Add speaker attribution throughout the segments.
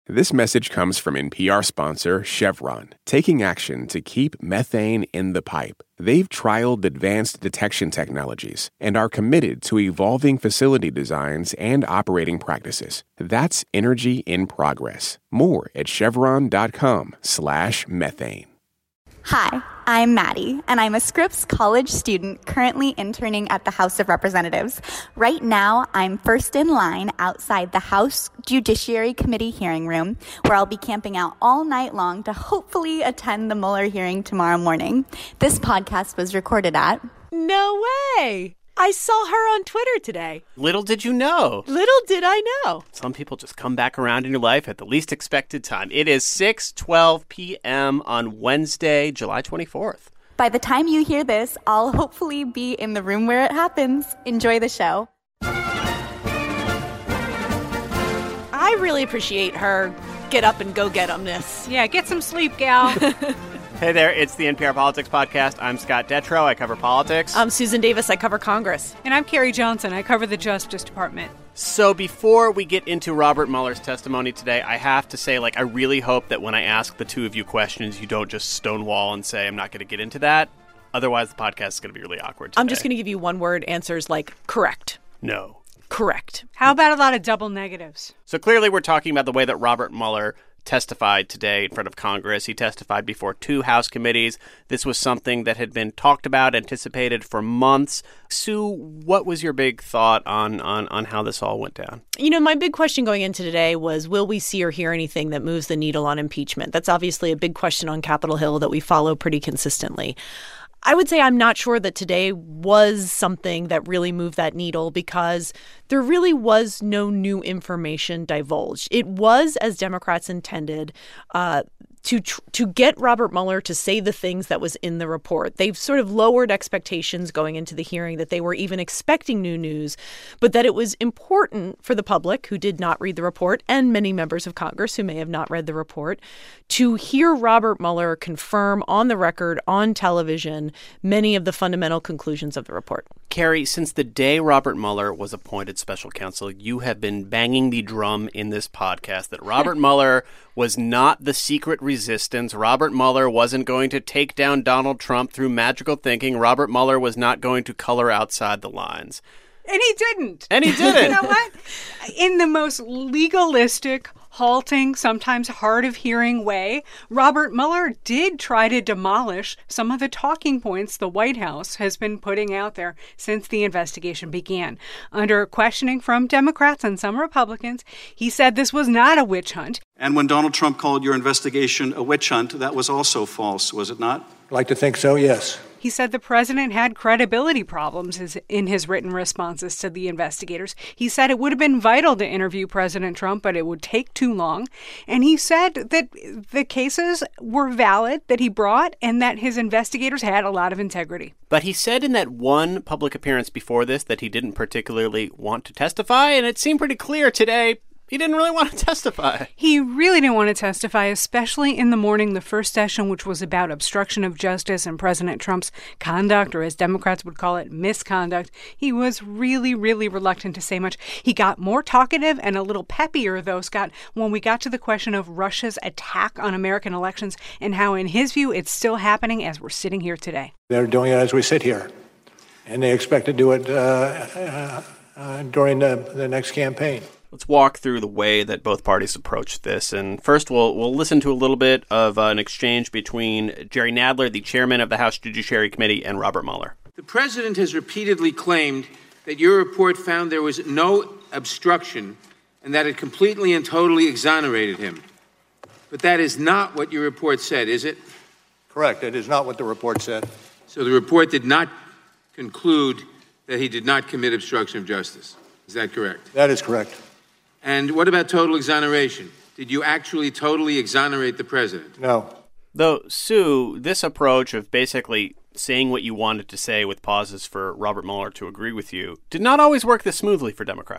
Speaker 1: This message comes from NPR sponsor Chevron, taking action to keep methane in the pipe. They've trialed advanced detection technologies and are committed to evolving facility designs and operating practices. That's energy in progress. More at chevron.com/methane.
Speaker 2: Hi, I'm Maddie, and I'm a Scripps College student currently interning at the House of Representatives. Right now, I'm first in line outside the House Judiciary Committee hearing room, where I'll be camping out all night long to hopefully attend the Mueller hearing tomorrow morning. This podcast was recorded at...
Speaker 3: No way! I saw her on Twitter today.
Speaker 4: Little did you know.
Speaker 3: Little did I know.
Speaker 4: Some people just come back around in your life at the least expected time. It is 6:12 p.m. on Wednesday, July 24th.
Speaker 2: By the time you hear this, I'll hopefully be in the room where it happens. Enjoy the show.
Speaker 3: I really appreciate her get up and go get 'emness.
Speaker 5: Yeah, get some sleep, gal.
Speaker 4: Hey there, it's the NPR Politics Podcast. I'm Scott Detrow. I cover politics.
Speaker 3: I'm Susan Davis. I cover Congress.
Speaker 5: And I'm Carrie Johnson. I cover the Justice Department.
Speaker 4: So before we get into Robert Mueller's testimony today, I have to say, I really hope that when I ask the two of you questions, you don't just stonewall and say, I'm not going to get into that. Otherwise, the podcast is going to be really awkward today.
Speaker 3: I'm just going to give you one-word answers like correct.
Speaker 4: No.
Speaker 3: Correct.
Speaker 5: How about a lot of double negatives?
Speaker 4: So clearly we're talking about the way that Robert Mueller testified today in front of Congress. He testified before two House committees. This was something that had been talked about, anticipated for months. Sue, what was your big thought on how this all went down?
Speaker 3: You know, my big question going into today was, will we see or hear anything that moves the needle on impeachment? That's obviously a big question on Capitol Hill that we follow pretty consistently. I would say I'm not sure that today was something that really moved that needle because there really was no new information divulged. It was, as Democrats intended, to get Robert Mueller to say the things that was in the report. They've sort of lowered expectations going into the hearing that they were even expecting new news, but that it was important for the public who did not read the report and many members of Congress who may have not read the report to hear Robert Mueller confirm on the record, on television, many of the fundamental conclusions of the report.
Speaker 4: Carrie, since the day Robert Mueller was appointed special counsel, you have been banging the drum in this podcast that Robert Mueller was not the secret resistance. Robert Mueller wasn't going to take down Donald Trump through magical thinking. Robert Mueller was not going to color outside the lines.
Speaker 5: And he didn't.
Speaker 4: And he didn't.
Speaker 5: You know what? In the most legalistic, halting, sometimes hard of hearing way, Robert Mueller did try to demolish some of the talking points the White House has been putting out there since the investigation began. Under questioning from Democrats and some Republicans, he said this was not a witch hunt.
Speaker 6: And when Donald Trump called your investigation a witch hunt, that was also false, was it not?
Speaker 7: I'd like to think so, yes.
Speaker 5: He said the president had credibility problems in his written responses to the investigators. He said it would have been vital to interview President Trump, but it would take too long. And he said that the cases were valid that he brought and that his investigators had a lot of integrity.
Speaker 4: But he said in that one public appearance before this that he didn't particularly want to testify, and it seemed pretty clear today he didn't really want to testify.
Speaker 5: He really didn't want to testify, especially in the morning, the first session, which was about obstruction of justice and President Trump's conduct, or as Democrats would call it, misconduct. He was really, really reluctant to say much. He got more talkative and a little peppier, though, Scott, when we got to the question of Russia's attack on American elections and how, in his view, it's still happening as we're sitting here today.
Speaker 7: They're doing it as we sit here, and they expect to do it during the next campaign.
Speaker 4: Let's walk through the way that both parties approach this. And first, we'll listen to a little bit of an exchange between Jerry Nadler, the chairman of the House Judiciary Committee, and Robert Mueller.
Speaker 8: The president has repeatedly claimed that your report found there was no obstruction and that it completely and totally exonerated him. But that is not what your report said, is it?
Speaker 7: Correct. It is not what the report said.
Speaker 8: So the report did not conclude that he did not commit obstruction of justice. Is that correct?
Speaker 7: That is correct.
Speaker 8: And what about total exoneration? Did you actually totally exonerate the president?
Speaker 7: No.
Speaker 4: Though, Sue, this approach of basically saying what you wanted to say with pauses for Robert Mueller to agree with you did not always work this smoothly for Democrats.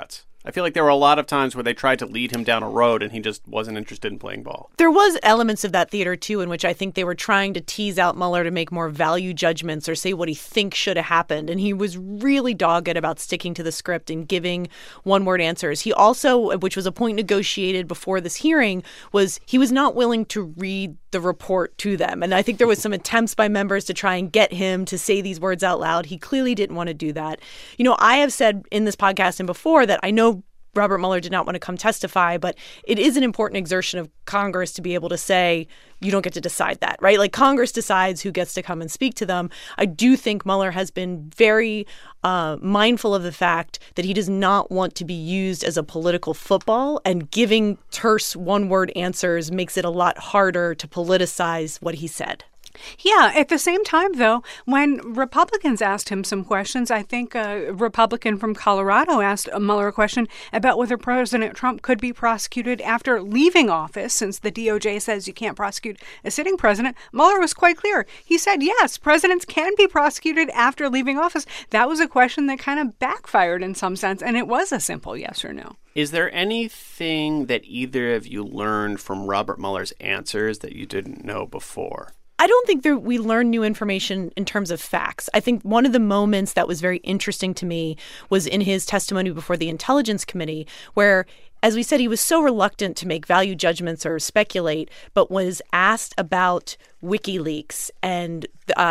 Speaker 4: I feel like there were a lot of times where they tried to lead him down a road and he just wasn't interested in playing ball.
Speaker 3: There was elements of that theater, too, in which I think they were trying to tease out Mueller to make more value judgments or say what he thinks should have happened. And he was really dogged about sticking to the script and giving one-word answers. He also, which was a point negotiated before this hearing, was he was not willing to read the report to them. And I think there was some attempts by members to try and get him to say these words out loud. He clearly didn't want to do that. You know, I have said in this podcast and before that I know Robert Mueller did not want to come testify, but it is an important exertion of Congress to be able to say, you don't get to decide that, right? Like Congress decides who gets to come and speak to them. I do think Mueller has been very mindful of the fact that he does not want to be used as a political football, and giving terse one-word answers makes it a lot harder to politicize what he said.
Speaker 5: Yeah. At the same time, though, when Republicans asked him some questions, I think a Republican from Colorado asked Mueller a question about whether President Trump could be prosecuted after leaving office, since the DOJ says you can't prosecute a sitting president. Mueller was quite clear. He said, yes, presidents can be prosecuted after leaving office. That was a question that kind of backfired in some sense, and it was a simple yes or no.
Speaker 4: Is there anything that either of you learned from Robert Mueller's answers that you didn't know before?
Speaker 3: I don't think we learned new information in terms of facts. I think one of the moments that was very interesting to me was in his testimony before the Intelligence Committee, where, as we said, he was so reluctant to make value judgments or speculate, but was asked about WikiLeaks and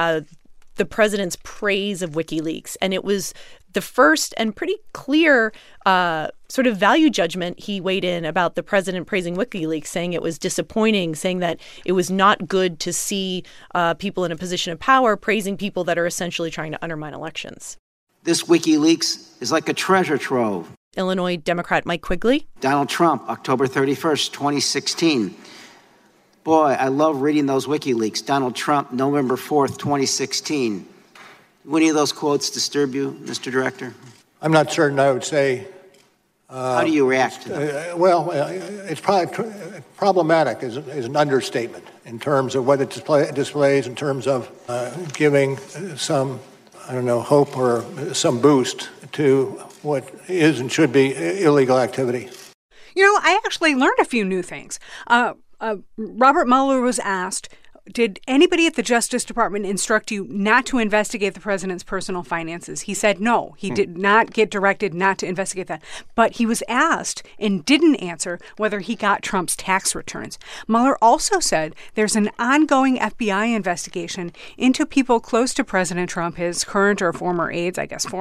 Speaker 3: the president's praise of WikiLeaks. And it was the first and pretty clear sort of value judgment he weighed in about the president praising WikiLeaks, saying it was disappointing, saying that it was not good to see people in a position of power praising people that are essentially trying to undermine elections.
Speaker 9: This WikiLeaks is like a treasure trove.
Speaker 3: Illinois Democrat Mike Quigley.
Speaker 9: Donald Trump, October 31st, 2016. Boy, I love reading those WikiLeaks. Donald Trump, November 4th, 2016. Will any of those quotes disturb you, Mr. Director?
Speaker 7: I'm not certain I would say.
Speaker 9: How do you react to them?
Speaker 7: It's probably problematic is an understatement in terms of what it displays in terms of giving some, hope or some boost to what is and should be illegal activity.
Speaker 5: You know, I actually learned a few new things. Robert Mueller was asked, did anybody at the Justice Department instruct you not to investigate the president's personal finances? He said no. He did not get directed not to investigate that. But he was asked and didn't answer whether he got Trump's tax returns. Mueller also said there's an ongoing FBI investigation into people close to President Trump, his current or former aides,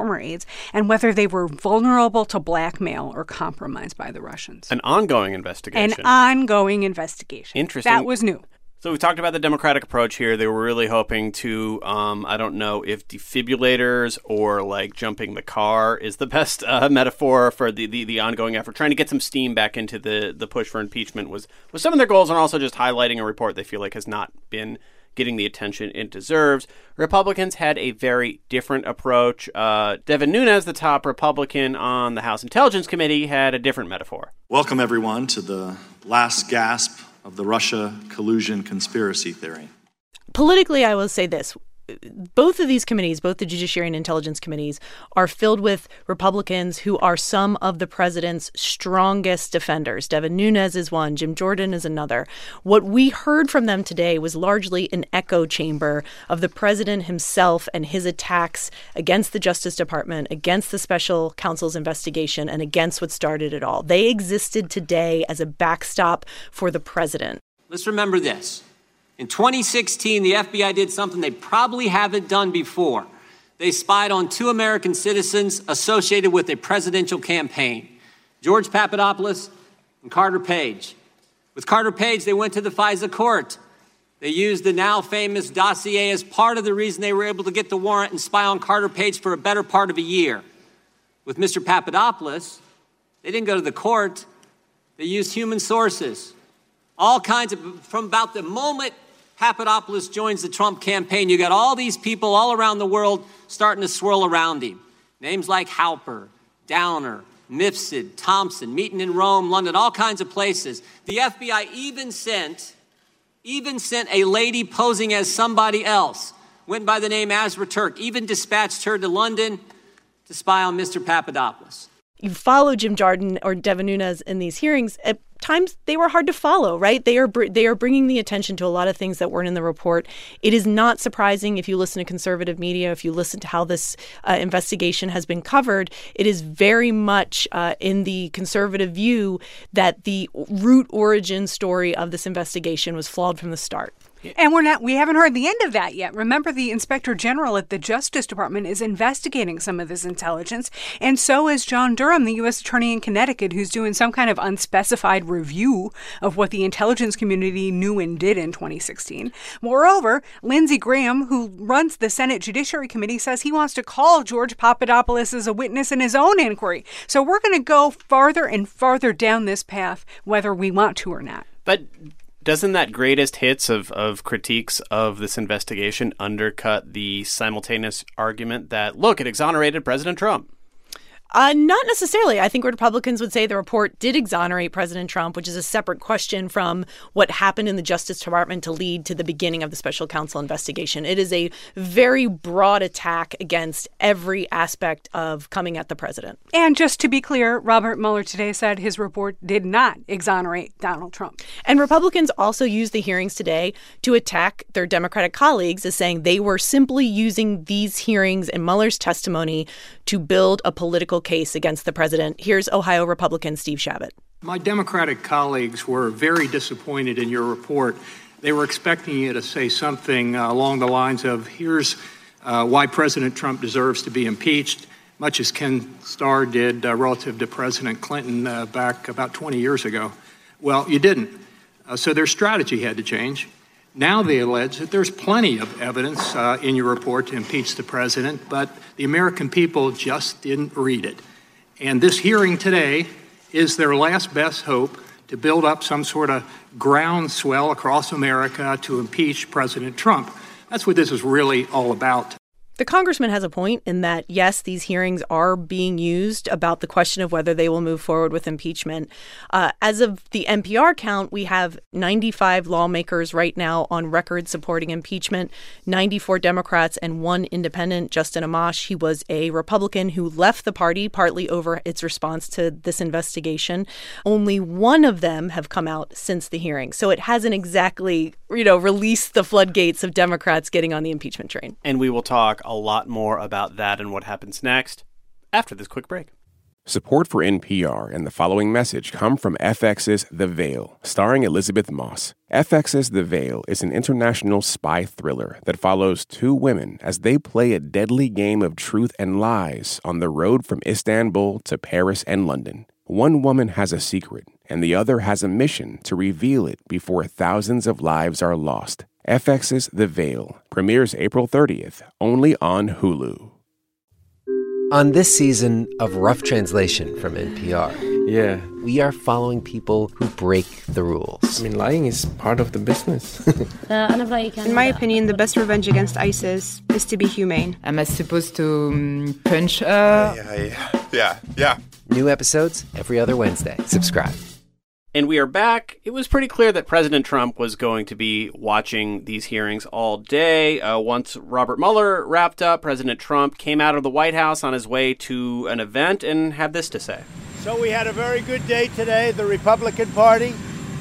Speaker 5: and whether they were vulnerable to blackmail or compromise by the Russians.
Speaker 4: An ongoing investigation.
Speaker 5: An ongoing investigation.
Speaker 4: Interesting.
Speaker 5: That was new.
Speaker 4: So we talked about the Democratic approach here. They were really hoping to, I don't know if defibrillators or like jumping the car is the best metaphor for the ongoing effort. Trying to get some steam back into the push for impeachment was some of their goals, and also just highlighting a report they feel like has not been getting the attention it deserves. Republicans had a very different approach. Devin Nunes, the top Republican on the House Intelligence Committee, had a different metaphor.
Speaker 10: Welcome, everyone, to the last gasp of the Russia collusion conspiracy theory.
Speaker 3: Politically, I will say this. Both of these committees, both the Judiciary and Intelligence Committees, are filled with Republicans who are some of the president's strongest defenders. Devin Nunes is one. Jim Jordan is another. What we heard from them today was largely an echo chamber of the president himself and his attacks against the Justice Department, against the special counsel's investigation, and against what started it all. They existed today as a backstop for the president.
Speaker 11: Let's remember this. In 2016, the FBI did something they probably haven't done before. They spied on 2 American citizens associated with a presidential campaign, George Papadopoulos and Carter Page. With Carter Page, they went to the FISA court. They used the now famous dossier as part of the reason they were able to get the warrant and spy on Carter Page for a better part of a year. With Mr. Papadopoulos, they didn't go to the court. They used human sources. All kinds of, from about the moment Papadopoulos joins the Trump campaign, you got all these people all around the world starting to swirl around him. Names like Halper, Downer, Mifsud, Thompson, meeting in Rome, London, all kinds of places. The FBI even sent a lady posing as somebody else, went by the name Azra Turk, even dispatched her to London to spy on Mr. Papadopoulos.
Speaker 3: you follow Jim Jordan or Devin Nunes in these hearings, at times they were hard to follow, right? They are bringing the attention to a lot of things that weren't in the report. It is not surprising if you listen to conservative media, if you listen to how this investigation has been covered, it is very much in the conservative view that the root origin story of this investigation was flawed from the start.
Speaker 5: And we haven't heard the end of that yet. Remember, the Inspector General at the Justice Department is investigating some of this intelligence, and so is John Durham, the U.S. Attorney in Connecticut, who's doing some kind of unspecified review of what the intelligence community knew and did in 2016. Moreover, Lindsey Graham, who runs the Senate Judiciary Committee, says he wants to call George Papadopoulos as a witness in his own inquiry. So we're going to go farther and farther down this path, whether we want to or not.
Speaker 4: But doesn't that greatest hits of critiques of this investigation undercut the simultaneous argument that, look, it exonerated President Trump?
Speaker 3: Not necessarily. I think Republicans would say the report did exonerate President Trump, which is a separate question from what happened in the Justice Department to lead to the beginning of the special counsel investigation. It is a very broad attack against every aspect of coming at the president.
Speaker 5: And just to be clear, Robert Mueller today said his report did not exonerate Donald Trump.
Speaker 3: And Republicans also used the hearings today to attack their Democratic colleagues as saying they were simply using these hearings and Mueller's testimony to build a political case against the president. Here's Ohio Republican Steve Chabot.
Speaker 12: My Democratic colleagues were very disappointed in your report. They were expecting you to say something along the lines of, here's why President Trump deserves to be impeached, much as Ken Starr did relative to President Clinton back about 20 years ago. Well, you didn't. So their strategy had to change. Now they allege that there's plenty of evidence in your report to impeach the president, but the American people just didn't read it. And this hearing today is their last best hope to build up some sort of groundswell across America to impeach President Trump. That's what this is really all about.
Speaker 3: The congressman has a point in that, yes, these hearings are being used about the question of whether they will move forward with impeachment. As of the NPR count, we have 95 lawmakers right now on record supporting impeachment, 94 Democrats and 1 independent, Justin Amash. He was a Republican who left the party partly over its response to this investigation. Only 1 of them have come out since the hearing. So it hasn't exactly, released the floodgates of Democrats getting on the impeachment train.
Speaker 4: And we will talk a lot more about that and what happens next after this quick break.
Speaker 1: Support for NPR and the following message come from FX's The Veil, starring Elizabeth Moss. FX's The Veil is an international spy thriller that follows 2 women as they play a deadly game of truth and lies on the road from Istanbul to Paris and London. One woman has a secret, and the other has a mission to reveal it before thousands of lives are lost. FX's The Veil premieres April 30th, only on Hulu.
Speaker 13: On this season of Rough Translation from NPR, we are following people who break the rules.
Speaker 14: Lying is part of the business.
Speaker 15: In my opinion, the best revenge against ISIS is to be humane.
Speaker 16: Am I supposed to punch her?
Speaker 13: Yeah. New episodes every other Wednesday. Subscribe.
Speaker 4: And we are back. It was pretty clear that President Trump was going to be watching these hearings all day. Once Robert Mueller wrapped up, President Trump came out of the White House on his way to an event and had this to say.
Speaker 17: So we had a very good day today, the Republican Party,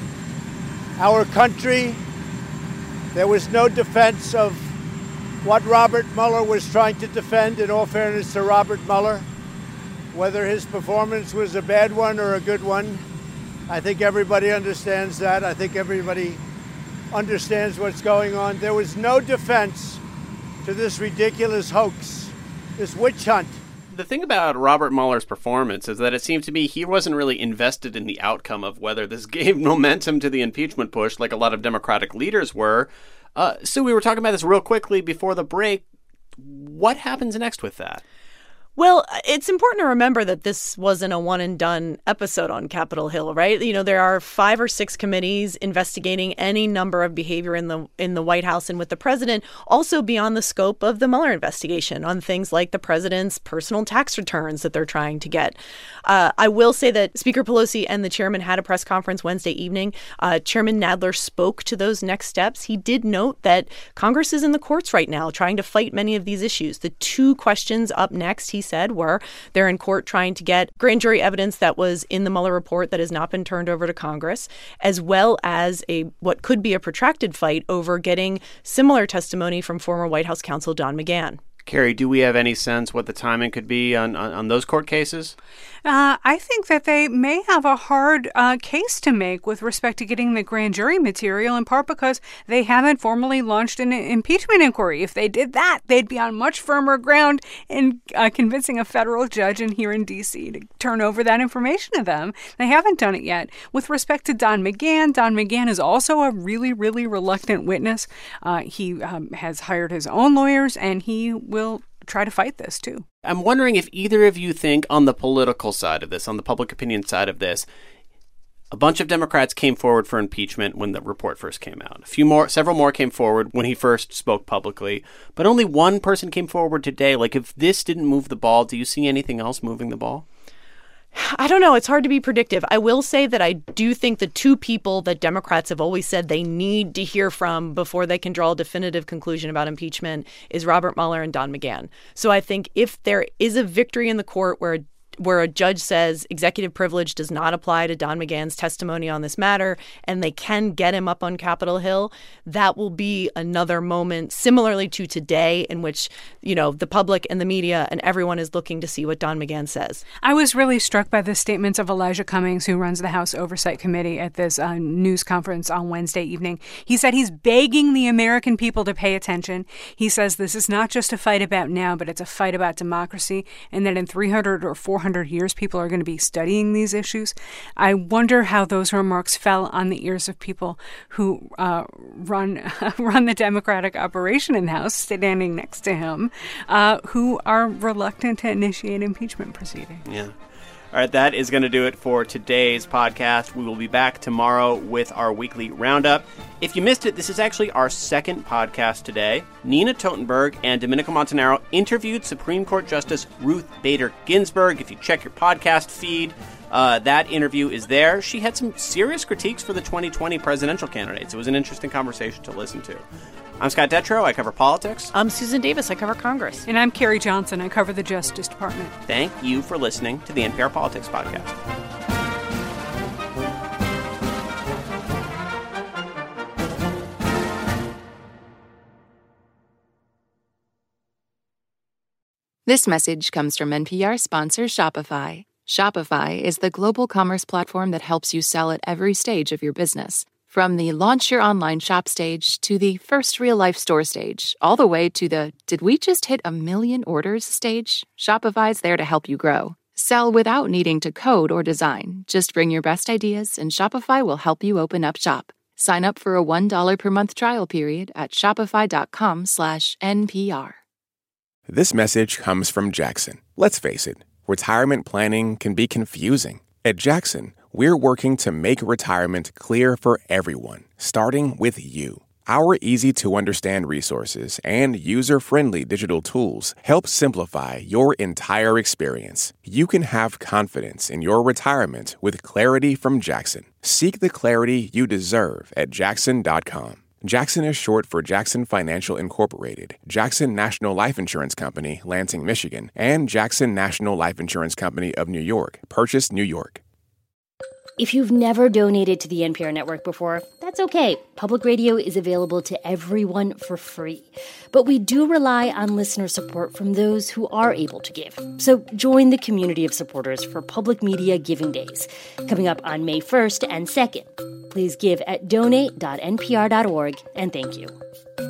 Speaker 17: our country. There was no defense of what Robert Mueller was trying to defend, in all fairness to Robert Mueller. Whether his performance was a bad one or a good one, I think everybody understands that. I think everybody understands what's going on. There was no defense to this ridiculous hoax, this witch hunt.
Speaker 4: The thing about Robert Mueller's performance is that it seemed to me he wasn't really invested in the outcome of whether this gave momentum to the impeachment push like a lot of Democratic leaders were. So we were talking about this real quickly before the break. What happens next with that?
Speaker 3: Well, it's important to remember that this wasn't a one-and-done episode on Capitol Hill, right? There are 5 or 6 committees investigating any number of behavior in the White House and with the president, also beyond the scope of the Mueller investigation on things like the president's personal tax returns that they're trying to get. I will say that Speaker Pelosi and the chairman had a press conference Wednesday evening. Chairman Nadler spoke to those next steps. He did note that Congress is in the courts right now trying to fight many of these issues. The 2 questions up next, he he said, were they're in court trying to get grand jury evidence that was in the Mueller report that has not been turned over to Congress, as well as what could be a protracted fight over getting similar testimony from former White House counsel Don McGahn.
Speaker 4: Carrie, do we have any sense what the timing could be on those court cases?
Speaker 5: I think that they may have a hard case to make with respect to getting the grand jury material, in part because they haven't formally launched an impeachment inquiry. If they did that, they'd be on much firmer ground in convincing a federal judge here in D.C. to turn over that information to them. They haven't done it yet. With respect to Don McGahn is also a really, really reluctant witness. He has hired his own lawyers, and he will try to fight this, too.
Speaker 4: I'm wondering if either of you think on the political side of this, on the public opinion side of this, a bunch of Democrats came forward for impeachment when the report first came out. Several more came forward when he first spoke publicly, but only one person came forward today. Like, if this didn't move the ball, do you see anything else moving the ball?
Speaker 3: I don't know. It's hard to be predictive. I will say that I do think the two people that Democrats have always said they need to hear from before they can draw a definitive conclusion about impeachment is Robert Mueller and Don McGahn. So I think if there is a victory in the court where a judge says executive privilege does not apply to Don McGahn's testimony on this matter, and they can get him up on Capitol Hill, that will be another moment similarly to today in which, the public and the media and everyone is looking to see what Don McGahn says.
Speaker 5: I was really struck by the statements of Elijah Cummings, who runs the House Oversight Committee, at this news conference on Wednesday evening. He said he's begging the American people to pay attention. He says this is not just a fight about now, but it's a fight about democracy, and that in 300 or 400 years, people are going to be studying these issues. I wonder how those remarks fell on the ears of people who run the Democratic operation in the House, standing next to him, who are reluctant to initiate impeachment proceedings.
Speaker 4: Yeah. All right, that is going to do it for today's podcast. We will be back tomorrow with our weekly roundup. If you missed it, this is actually our second podcast today. Nina Totenberg and Domenico Montanaro interviewed Supreme Court Justice Ruth Bader Ginsburg. If you check your podcast feed, that interview is there. She had some serious critiques for the 2020 presidential candidates. It was an interesting conversation to listen to. I'm Scott Detrow. I cover politics.
Speaker 3: I'm Susan Davis. I cover Congress.
Speaker 5: And I'm Carrie Johnson. I cover the Justice Department.
Speaker 4: Thank you for listening to the NPR Politics Podcast.
Speaker 18: This message comes from NPR sponsor Shopify. Shopify is the global commerce platform that helps you sell at every stage of your business. From the launch your online shop stage to the first real-life store stage, all the way to the did we just hit 1 million orders stage, Shopify's there to help you grow. Sell without needing to code or design. Just bring your best ideas and Shopify will help you open up shop. Sign up for a $1 per month trial period at shopify.com/NPR.
Speaker 1: This message comes from Jackson. Let's face it, retirement planning can be confusing. At Jackson, we're working to make retirement clear for everyone, starting with you. Our easy-to-understand resources and user-friendly digital tools help simplify your entire experience. You can have confidence in your retirement with clarity from Jackson. Seek the clarity you deserve at Jackson.com. Jackson is short for Jackson Financial Incorporated, Jackson National Life Insurance Company, Lansing, Michigan, and Jackson National Life Insurance Company of New York, Purchase, New York.
Speaker 19: If you've never donated to the NPR network before, that's okay. Public radio is available to everyone for free. But we do rely on listener support from those who are able to give. So join the community of supporters for Public Media Giving Days, coming up on May 1st and 2nd. Please give at donate.npr.org, and thank you.